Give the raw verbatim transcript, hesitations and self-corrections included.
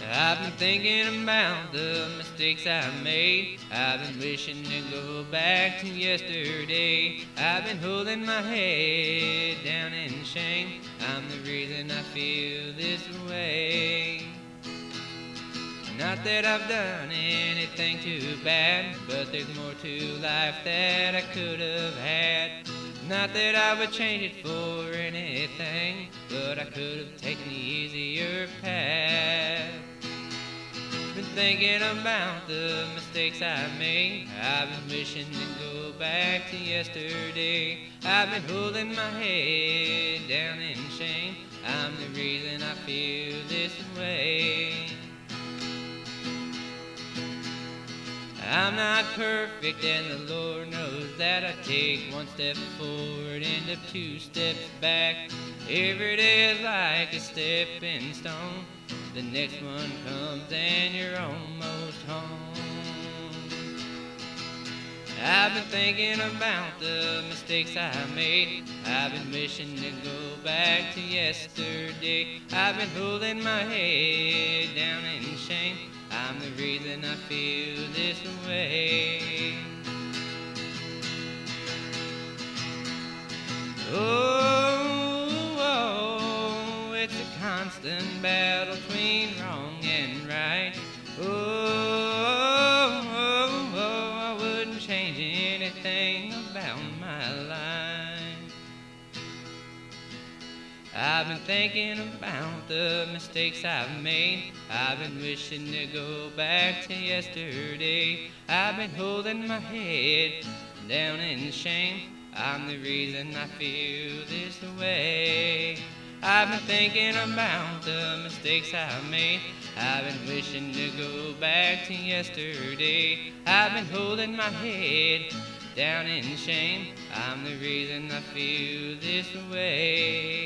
I've been thinking about the mistakes I made. I've been wishing to go back to yesterday. I've been holding my head down in shame. I'm the reason I feel this way. Not that I've done anything too bad, but there's more to life that I could have had. Not that I would change it for anything, but I could have taken the easier path. Been thinking about the mistakes I made. I've been wishing to go back to yesterday. I've been holding my head down in shame. I'm the reason I feel this way. I'm not perfect, and the Lord knows that. I take one step forward and up two steps back. Every day is like a stepping stone. The next one comes and you're almost home. I've been thinking about the mistakes I made. I've been wishing to go back to yesterday. I've been holding my head down in shame. I'm the reason I feel this way. Oh, oh, it's a constant battle between wrong and right. Oh, oh, oh, I wouldn't change anything about my life. I've been thinking about the mistakes I've made. I've been wishing to go back to yesterday. I've been holding my head down in shame. I'm the reason I feel this way. I've been thinking about the mistakes I've made. I've been wishing to go back to yesterday. I've been holding my head down in shame. I'm the reason I feel this way.